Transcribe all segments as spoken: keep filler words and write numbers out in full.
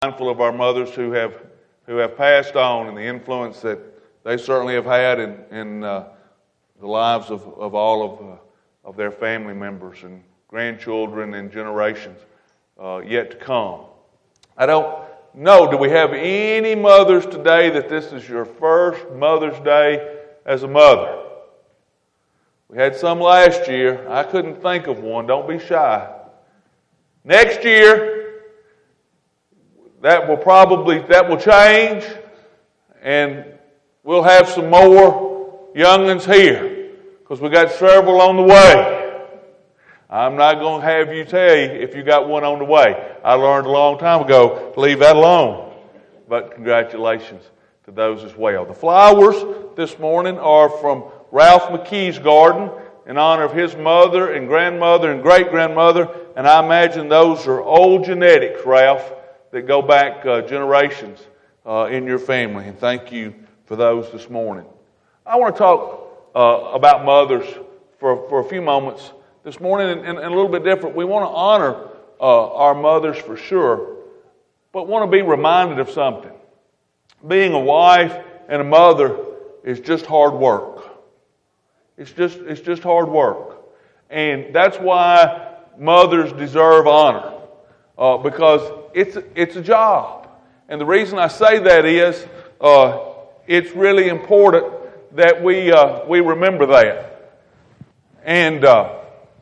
mindful of our mothers who have who have passed on and the influence that they certainly have had in, in uh, the lives of, of all of uh, of their family members and grandchildren and generations uh, yet to come. I don't know, do we have any mothers today that this is your first Mother's Day as a mother? We had some last year. I couldn't think of one. Don't be shy. Next year, that will probably, that will change, and we'll have some more young'uns here, because we got several on the way. I'm not going to have you tell you if you got one on the way. I learned a long time ago to leave that alone. But congratulations to those as well. The flowers this morning are from Ralph McKee's garden in honor of his mother and grandmother and great-grandmother, and I imagine those are old genetics, Ralph, that go back uh, generations uh, in your family, and thank you for those this morning. I want to talk uh, about mothers for, for a few moments this morning, and, and, and a little bit different. We want to honor uh, our mothers for sure, but want to be reminded of something. Being a wife and a mother is just hard work. It's just it's just hard work, and that's why mothers deserve honor, uh, because it's it's a job. And the reason I say that is uh, it's really important that we uh, we remember that. And uh,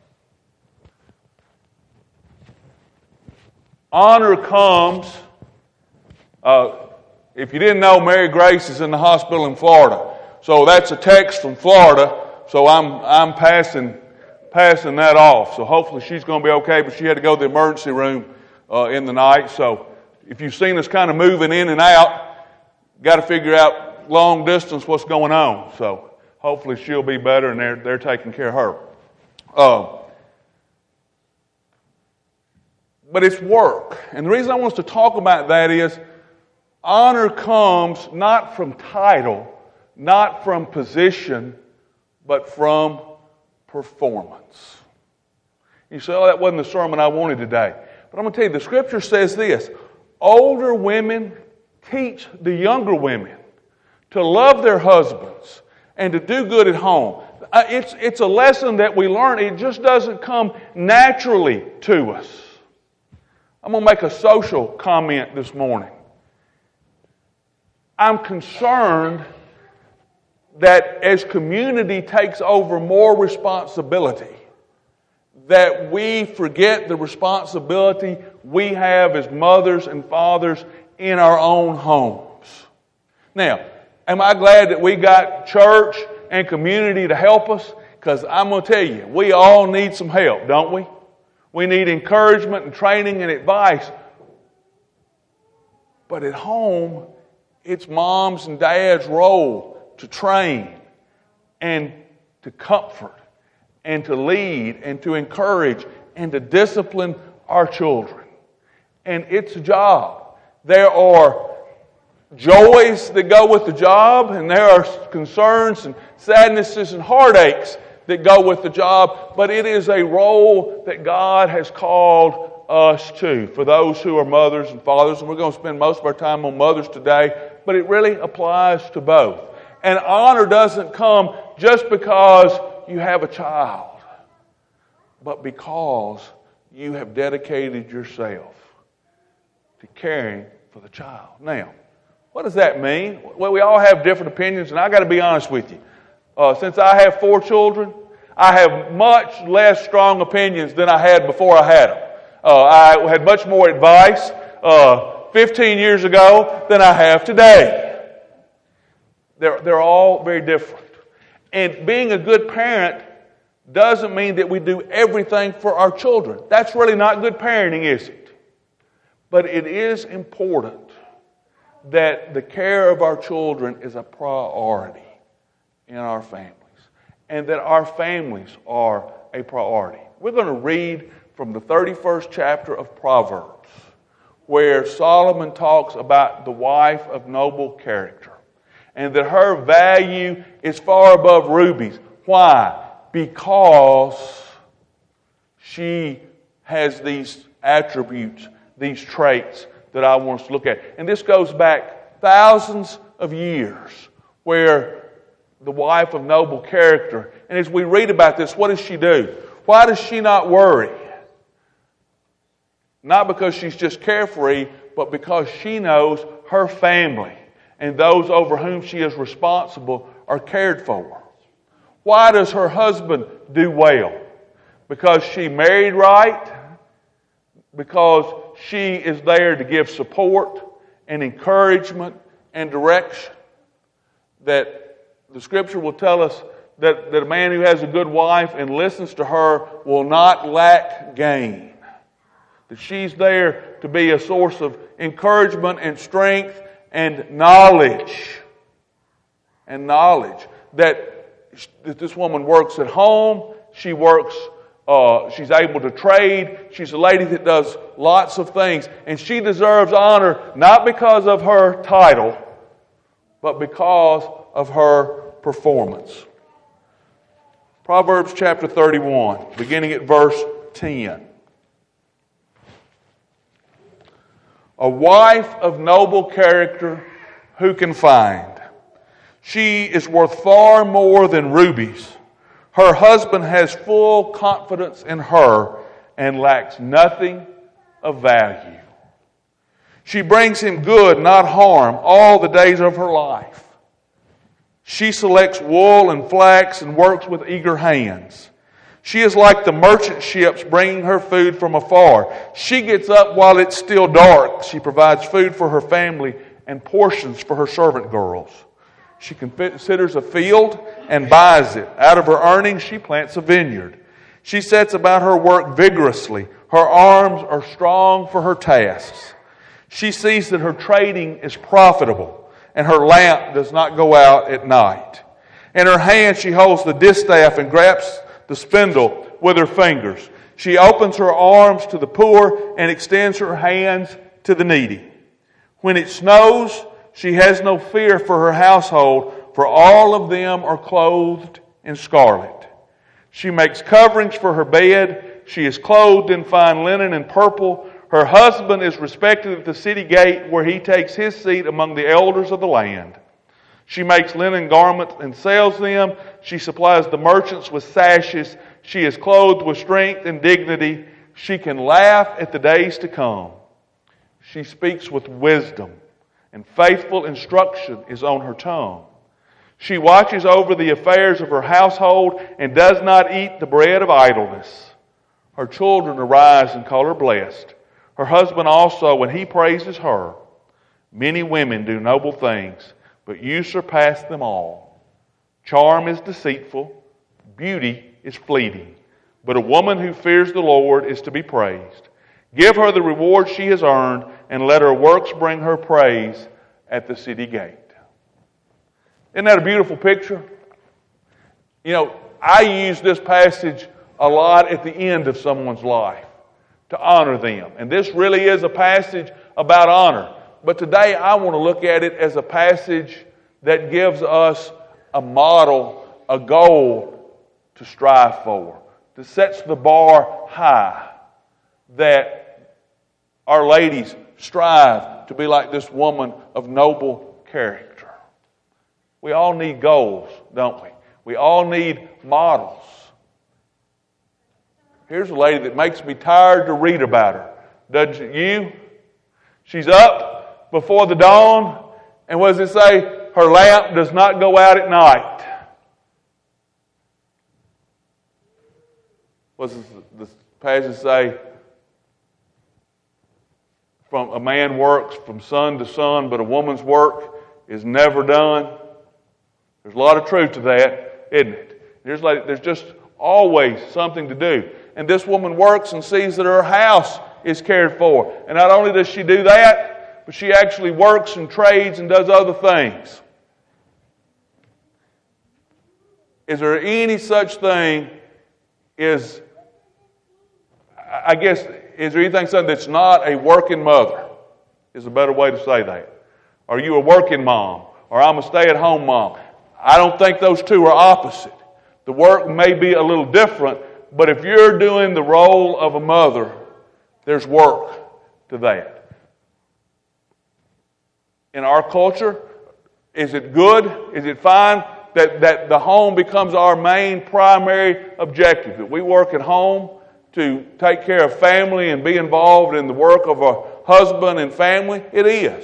honor comes. Uh, if you didn't know, Mary Grace is in the hospital in Florida, so that's a text from Florida. So I'm I'm passing passing that off. So hopefully she's going to be okay. But she had to go to the emergency room uh, in the night. So if you've seen us kind of moving in and out, got to figure out long distance what's going on. So hopefully she'll be better, and they're they're taking care of her. Uh, but it's work, and the reason I want us to talk about that is honor comes not from title, not from position, but from performance. You say, oh, that wasn't the sermon I wanted today. But I'm going to tell you, the Scripture says this: older women teach the younger women to love their husbands and to do good at home. It's, it's a lesson that we learn. It just doesn't come naturally to us. I'm going to make a social comment this morning. I'm concerned that as community takes over more responsibility, that we forget the responsibility we have as mothers and fathers in our own homes. Now, am I glad that we got church and community to help us? Because I'm going to tell you, we all need some help, don't we? We need encouragement and training and advice. But at home, it's mom's and dad's role to train and to comfort and to lead and to encourage and to discipline our children. And it's a job. There are joys that go with the job, and there are concerns and sadnesses and heartaches that go with the job, but it is a role that God has called us to, for those who are mothers and fathers, and we're going to spend most of our time on mothers today, but it really applies to both. And honor doesn't come just because you have a child, but because you have dedicated yourself to caring for the child. Now, what does that mean? Well, we all have different opinions, and I got to be honest with you. Uh, since I have four children, I have much less strong opinions than I had before I had them. Uh, I had much more advice uh, fifteen years ago than I have today. They're, they're all very different. And being a good parent doesn't mean that we do everything for our children. That's really not good parenting, is it? But it is important that the care of our children is a priority in our families, and that our families are a priority. We're going to read from the thirty-first chapter of Proverbs, where Solomon talks about the wife of noble character, and that her value is far above rubies. Why? Because she has these attributes, these traits that I want us to look at. And this goes back thousands of years, where the wife of noble character, and as we read about this, what does she do? Why does she not worry? Not because she's just carefree, but because she knows her family and those over whom she is responsible are cared for. Why does her husband do well? Because she married right? Because she is there to give support and encouragement and direction? That the Scripture will tell us that, that a man who has a good wife and listens to her will not lack gain. That she's there to be a source of encouragement and strength and knowledge. And knowledge. That, that this woman works at home. She works, uh, she's able to trade. She's a lady that does lots of things. And she deserves honor not because of her title, but because of her performance. Proverbs chapter thirty-one, beginning at verse ten. A wife of noble character who can find? She is worth far more than rubies. Her husband has full confidence in her and lacks nothing of value. She brings him good, not harm, all the days of her life. She selects wool and flax and works with eager hands. She is like the merchant ships bringing her food from afar. She gets up while it's still dark. She provides food for her family and portions for her servant girls. She considers a field and buys it. Out of her earnings, she plants a vineyard. She sets about her work vigorously. Her arms are strong for her tasks. She sees that her trading is profitable, and her lamp does not go out at night. In her hand she holds the distaff and grasps the spindle with her fingers. She opens her arms to the poor and extends her hands to the needy. When it snows, she has no fear for her household, for all of them are clothed in scarlet. She makes coverings for her bed. She is clothed in fine linen and purple. Her husband is respected at the city gate, where he takes his seat among the elders of the land. She makes linen garments and sells them. She supplies the merchants with sashes. She is clothed with strength and dignity. She can laugh at the days to come. She speaks with wisdom, and faithful instruction is on her tongue. She watches over the affairs of her household and does not eat the bread of idleness. Her children arise and call her blessed. Her husband also, when he praises her. Many women do noble things, but you surpass them all. Charm is deceitful, beauty is fleeting, but a woman who fears the Lord is to be praised. Give her the reward she has earned, and let her works bring her praise at the city gate. Isn't that a beautiful picture? You know, I use this passage a lot at the end of someone's life to honor them. And this really is a passage about honor. But today I want to look at it as a passage that gives us a model, a goal to strive for, that sets the bar high, that our ladies strive to be like this woman of noble character. We all need goals, don't we? We all need models. Here's a lady that makes me tired to read about her. Doesn't you? She's up before the dawn, and what does it say? Her lamp does not go out at night. What does the passage say? From a man works from sun to sun, but a woman's work is never done. There's a lot of truth to that, isn't it? There's like there's just always something to do. And this woman works and sees that her house is cared for. And not only does she do that, but she actually works and trades and does other things. Is there any such thing as, I guess, is there anything something that's not a working mother? Is a better way to say that. Are you a working mom? Or I'm a stay-at-home mom? I don't think those two are opposite. The work may be a little different, but if you're doing the role of a mother, there's work to that. in our culture? Is it good? Is it fine that, that the home becomes our main primary objective? That we work at home to take care of family and be involved in the work of a husband and family? It is.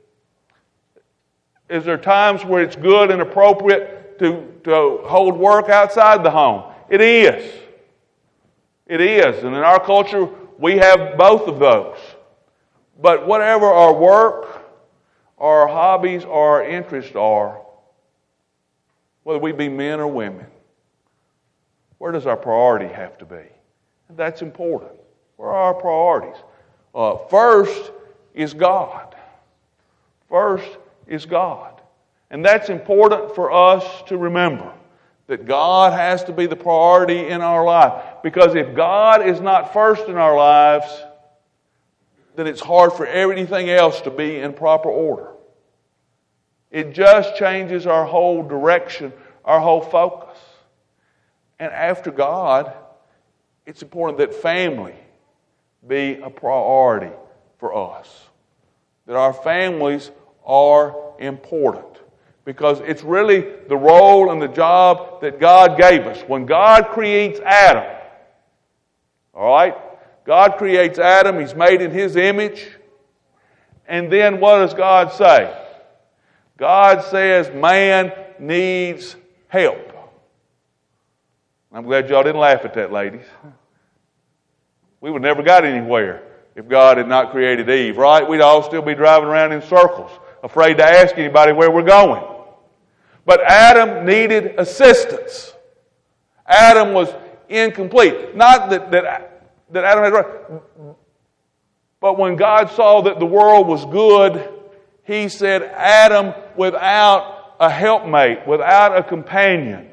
Is there times where it's good and appropriate to, to hold work outside the home? It is. It is. And in our culture, we have both of those. But whatever our work, our hobbies, or our interests are, whether we be men or women, where does our priority have to be? That's important. Where are our priorities? Uh, first is God. First is God. And that's important for us to remember, that God has to be the priority in our life. Because if God is not first in our lives, then it's hard for everything else to be in proper order. It just changes our whole direction, our whole focus. And after God, it's important that family be a priority for us. That our families are important. Because it's really the role and the job that God gave us. When God creates Adam, all right? God creates Adam. He's made in His image. And then what does God say? God says man needs help. I'm glad y'all didn't laugh at that, ladies. We would never got anywhere if God had not created Eve, right? We'd all still be driving around in circles, afraid to ask anybody where we're going. But Adam needed assistance. Adam was incomplete. Not that, that, that Adam had right. But when God saw that the world was good, He said Adam without a helpmate, without a companion,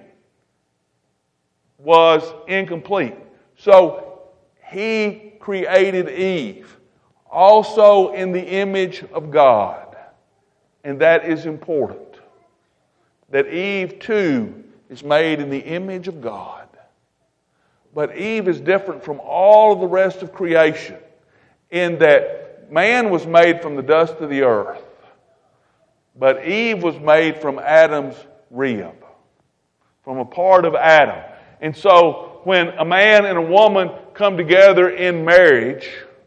was incomplete. So He created Eve, also in the image of God. And that is important. That Eve too is made in the image of God. But Eve is different from all of the rest of creation in that man was made from the dust of the earth. But Eve was made from Adam's rib, from a part of Adam. And so when a man and a woman come together in marriage,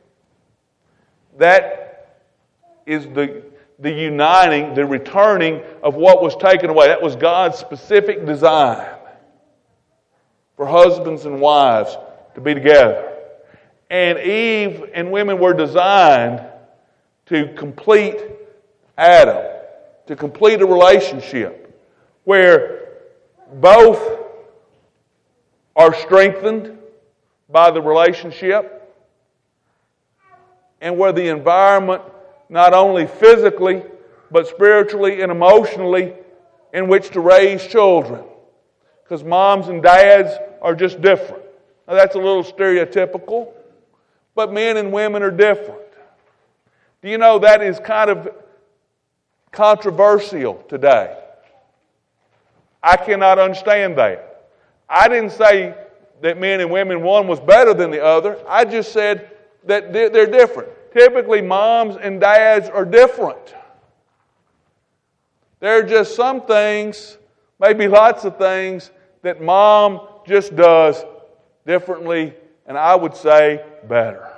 that is the, the uniting, the returning of what was taken away. That was God's specific design for husbands and wives to be together. And Eve and women were designed to complete Adam, to complete a relationship where both are strengthened by the relationship, and where the environment, not only physically, but spiritually and emotionally, in which to raise children. Because moms and dads are just different. Now that's a little stereotypical, but men and women are different. Do you know that is kind of controversial today? I cannot understand that. I didn't say that men and women, one was better than the other. I just said that they're different. Typically, moms and dads are different. There are just some things, maybe lots of things, that mom just does differently, and I would say better.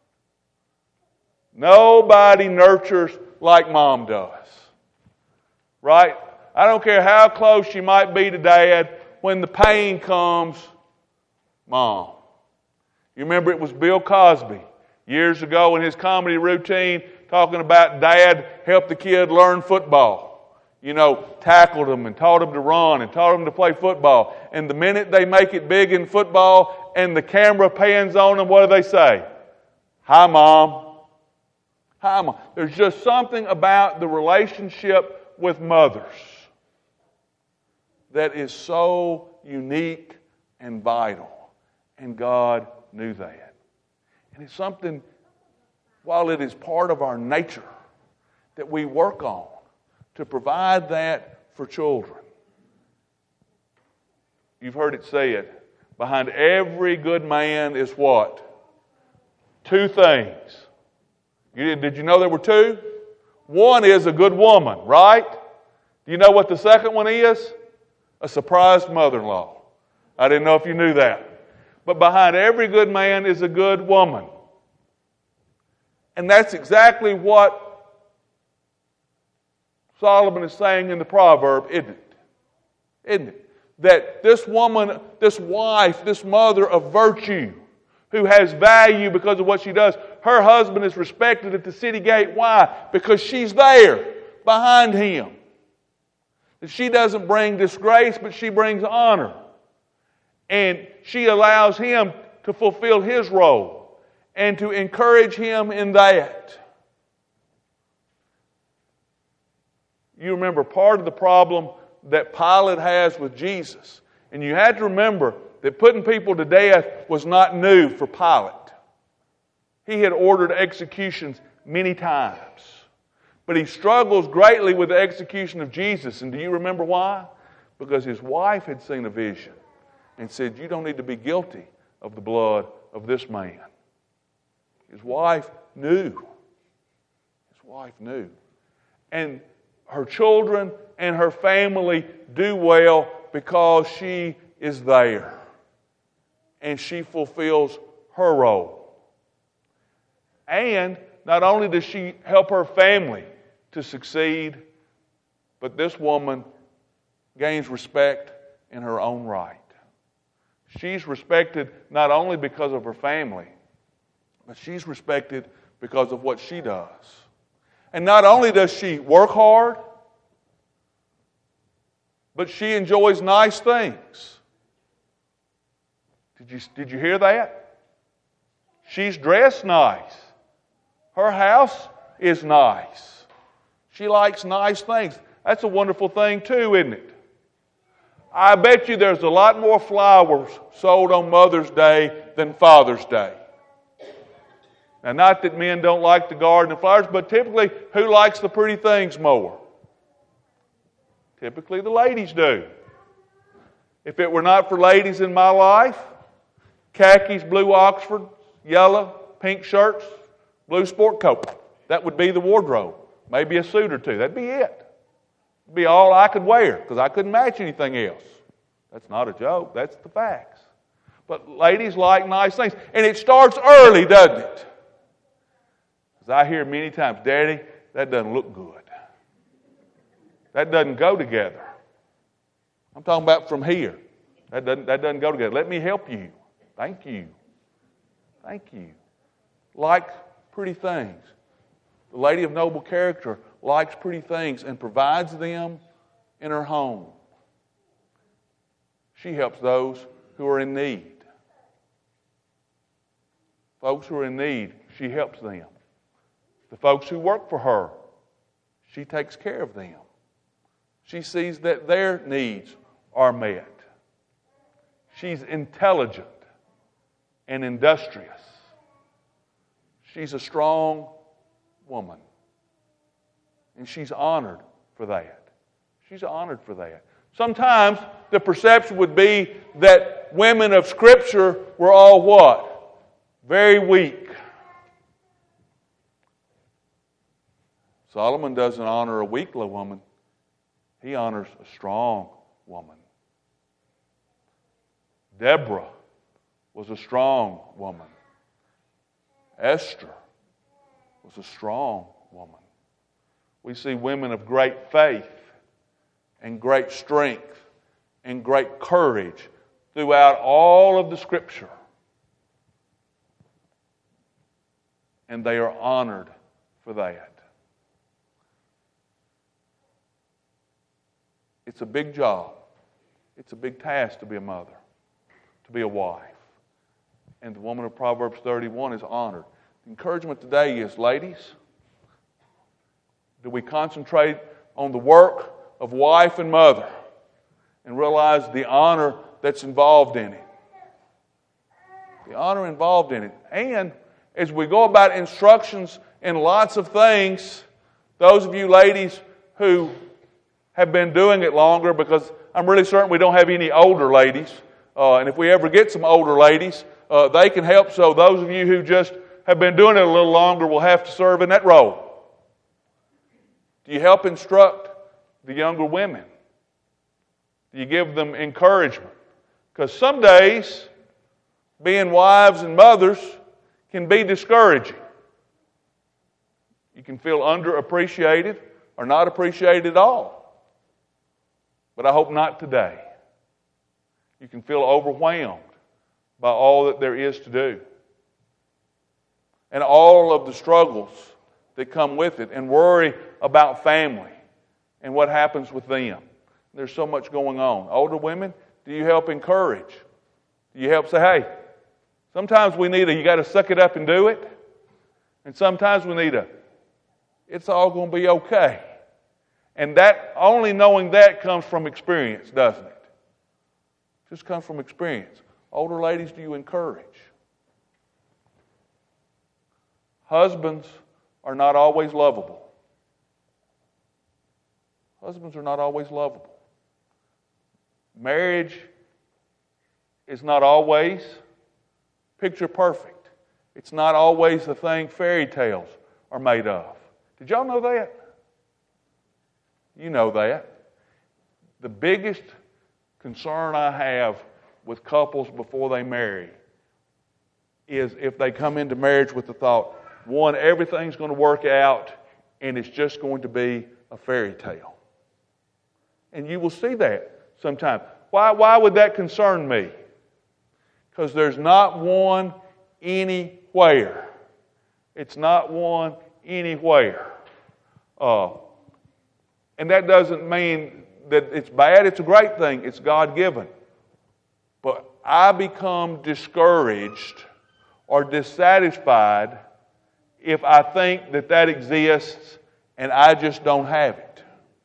Nobody nurtures like mom does. Right? I don't care how close she might be to dad, when the pain comes, mom. You remember it was Bill Cosby years ago in his comedy routine talking about dad helped the kid learn football. You know, tackled him and taught him to run and taught him to play football. And the minute they make it big in football and the camera pans on them, what do they say? Hi, Mom. Hi, Mom. There's just something about the relationship with mothers that is so unique and vital. And God knew that. And it's something, while it is part of our nature, that we work on to provide that for children. You've heard it said, behind every good man is what? Two things. You, did you know there were two? One is a good woman, right? Do you know what the second one is? A surprised mother-in-law. I didn't know if you knew that. But behind every good man is a good woman. And that's exactly what Solomon is saying in the proverb, isn't it? Isn't it? That this woman, this wife, this mother of virtue, who has value because of what she does, her husband is respected at the city gate. Why? Because she's there behind him. She doesn't bring disgrace, but she brings honor. And she allows him to fulfill his role and to encourage him in that. You remember part of the problem that Pilate has with Jesus. And you had to remember that putting people to death was not new for Pilate. He had ordered executions many times. But he struggles greatly with the execution of Jesus. And do you remember why? Because his wife had seen a vision and said, you don't need to be guilty of the blood of this man. His wife knew. His wife knew. And her children and her family do well because she is there. And she fulfills her role. And not only does she help her family to succeed, but this woman gains respect in her own right. She's respected not only because of her family, but she's respected because of what she does. And not only does she work hard, but she enjoys nice things. Did you, did you hear that? She's dressed nice. Her house is nice. She likes nice things. That's a wonderful thing too, isn't it? I bet you there's a lot more flowers sold on Mother's Day than Father's Day. Now, not that men don't like the garden and flowers, but typically, who likes the pretty things more? Typically, the ladies do. If it were not for ladies in my life, khakis, blue Oxford, yellow, pink shirts, blue sport coat, that would be the wardrobe. Maybe a suit or two. That'd be it. It'd be all I could wear because I couldn't match anything else. That's not a joke. That's the facts. But ladies like nice things. And it starts early, doesn't it? Because I hear many times, Daddy, that doesn't look good. That doesn't go together. I'm talking about from here. That doesn't, that doesn't go together. Let me help you. Thank you. Thank you. Like pretty things. The lady of noble character likes pretty things and provides them in her home. She helps those who are in need. Folks who are in need, she helps them. The folks who work for her, she takes care of them. She sees that their needs are met. She's intelligent and industrious. She's a strong woman. And she's honored for that. She's honored for that. Sometimes the perception would be that women of Scripture were all what? Very weak. Solomon doesn't honor a weak woman. He honors a strong woman. Deborah was a strong woman. Esther was a strong woman. We see women of great faith and great strength and great courage throughout all of the Scripture. And they are honored for that. It's a big job. It's a big task to be a mother, to be a wife. And the woman of Proverbs thirty-one is honored. The encouragement today is, ladies, do we concentrate on the work of wife and mother and realize the honor that's involved in it? The honor involved in it. And as we go about instructions in lots of things, those of you ladies who have been doing it longer, because I'm really certain we don't have any older ladies, uh, and if we ever get some older ladies, uh, they can help. So those of you who just have been doing it a little longer will have to serve in that role. Do you help instruct the younger women? Do you give them encouragement? Because some days, being wives and mothers can be discouraging. You can feel underappreciated or not appreciated at all. But I hope not today. You can feel overwhelmed by all that there is to do. And all of the struggles that come with it, and worry about family and what happens with them. There's so much going on. Older women, do you help encourage? Do you help say, hey, sometimes we need a, you got to suck it up and do it. And sometimes we need a, it's all going to be okay. And that, only knowing that comes from experience, doesn't it? Just comes from experience. Older ladies, do you encourage? Husbands are not always lovable. Husbands are not always lovable. Marriage is not always picture perfect. It's not always the thing fairy tales are made of. Did y'all know that? You know that. The biggest concern I have with couples before they marry is if they come into marriage with the thought, one, everything's going to work out and it's just going to be a fairy tale. And you will see that sometimes. Why, why would that concern me? Because there's not one anywhere. It's not one anywhere. Uh, and that doesn't mean that it's bad. It's a great thing. It's God-given. But I become discouraged or dissatisfied if I think that that exists and I just don't have it.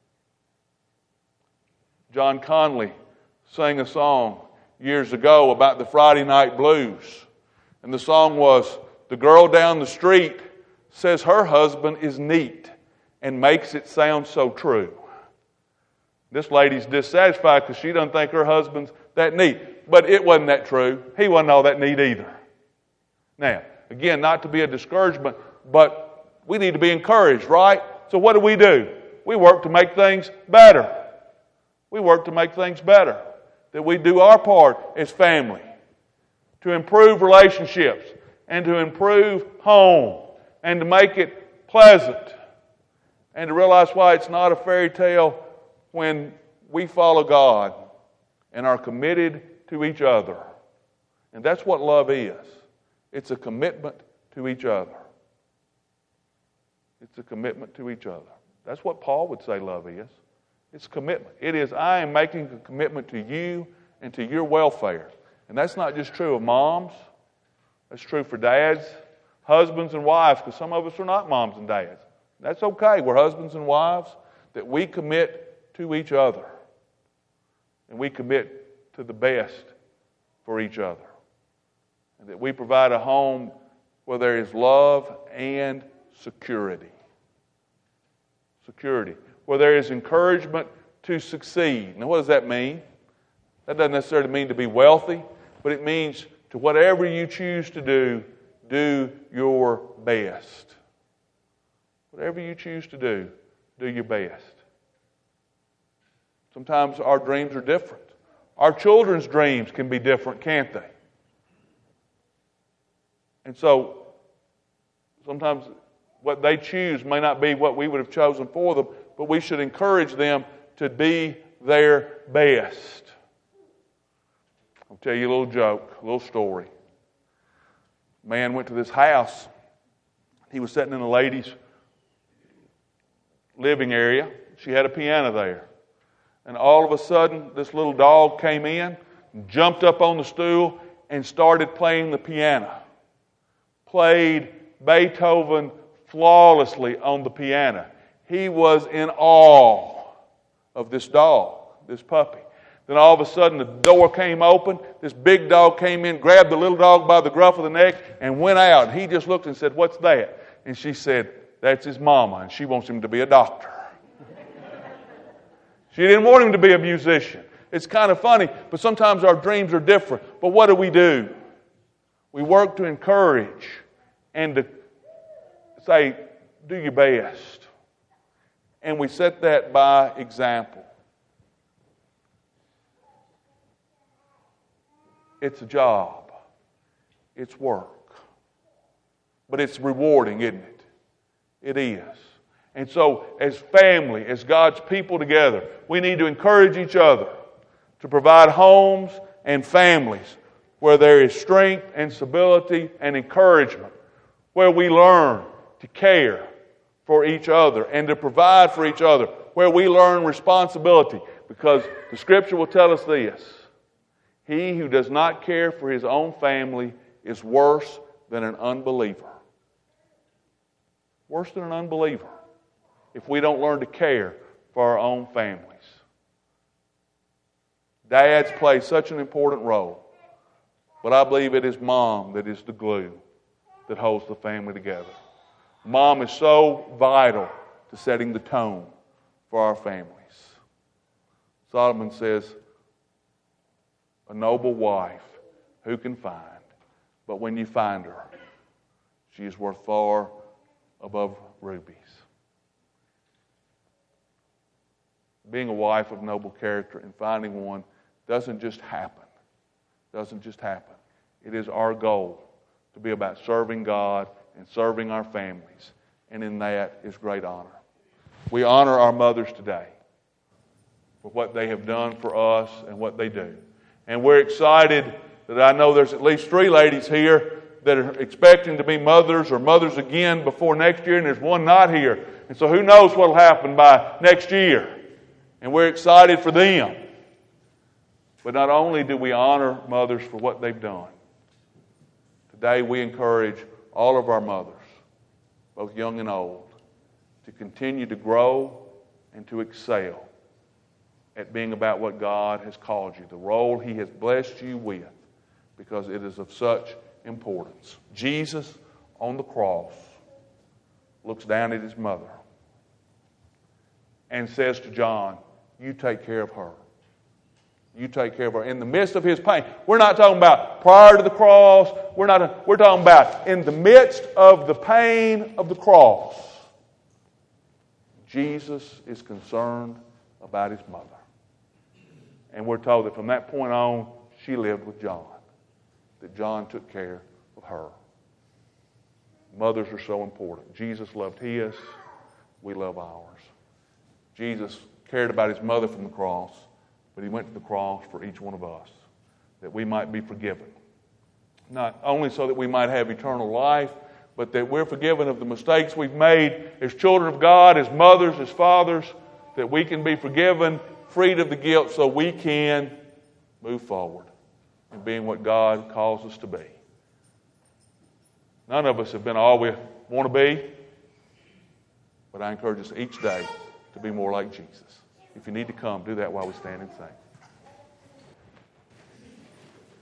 John Conley sang a song years ago about the Friday night blues. And the song was, the girl down the street says her husband is neat and makes it sound so true. This lady's dissatisfied because she doesn't think her husband's that neat. But it wasn't that true. He wasn't all that neat either. Now, again, not to be a discouragement, but we need to be encouraged, right? So what do we do? We work to make things better. We work to make things better. That we do our part as family to improve relationships and to improve home and to make it pleasant and to realize why it's not a fairy tale when we follow God and are committed to each other. And that's what love is. It's a commitment to each other. It's a commitment to each other. That's what Paul would say love is. It's commitment. It is, I am making a commitment to you and to your welfare. And that's not just true of moms. That's true for dads, husbands, and wives, because some of us are not moms and dads. That's okay. We're husbands and wives, that we commit to each other. And we commit to the best for each other. And that we provide a home where there is love and security. Security. Where there is encouragement to succeed. Now, what does that mean? That doesn't necessarily mean to be wealthy, but it means to whatever you choose to do, do your best. Whatever you choose to do, do your best. Sometimes our dreams are different. Our children's dreams can be different, can't they? And so, sometimes what they choose may not be what we would have chosen for them, but we should encourage them to be their best. I'll tell you a little joke, a little story. A man went to this house. He was sitting in a lady's living area. She had a piano there. And all of a sudden, this little dog came in, jumped up on the stool, and started playing the piano. Played Beethoven flawlessly on the piano. He was in awe of this dog, this puppy. Then all of a sudden the door came open. This big dog came in, grabbed the little dog by the gruff of the neck, and went out. He just looked and said, "What's that?" And she said, "That's his mama, and she wants him to be a doctor." She didn't want him to be a musician. It's kind of funny, but sometimes our dreams are different. But what do we do? We work to encourage and to say, do your best. And we set that by example. It's a job. It's work. But it's rewarding, isn't it? It is. And so, as family, as God's people together, we need to encourage each other to provide homes and families where there is strength and stability and encouragement, where we learn to care for each other and to provide for each other, where we learn responsibility. Because the Scripture will tell us this: he who does not care for his own family is worse than an unbeliever. Worse than an unbeliever if we don't learn to care for our own families. Dads play such an important role, but I believe it is mom that is the glue that holds the family together. Mom is so vital to setting the tone for our families. Solomon says, a noble wife who can find, but when you find her, she is worth far above rubies. Being a wife of noble character and finding one doesn't just happen. Doesn't just happen. It is our goal to be about serving God and serving our families. And in that is great honor. We honor our mothers today for what they have done for us and what they do. And we're excited that I know there's at least three ladies here that are expecting to be mothers or mothers again before next year, and there's one not here. And so who knows what will happen by next year. And we're excited for them. But not only do we honor mothers for what they've done, today we encourage all of our mothers, both young and old, to continue to grow and to excel at being about what God has called you, the role He has blessed you with, because it is of such importance. Jesus on the cross looks down at His mother and says to John, you take care of her. You take care of her. In the midst of His pain. We're not talking about prior to the cross. We're not. We're talking about in the midst of the pain of the cross. Jesus is concerned about His mother. And we're told that from that point on, she lived with John. That John took care of her. Mothers are so important. Jesus loved His. We love ours. Jesus cared about His mother from the cross, but He went to the cross for each one of us, that we might be forgiven. Not only so that we might have eternal life, but that we're forgiven of the mistakes we've made as children of God, as mothers, as fathers, that we can be forgiven, freed of the guilt, so we can move forward in being what God calls us to be. None of us have been all we want to be, but I encourage us each day to be more like Jesus. If you need to come, do that while we stand and sing.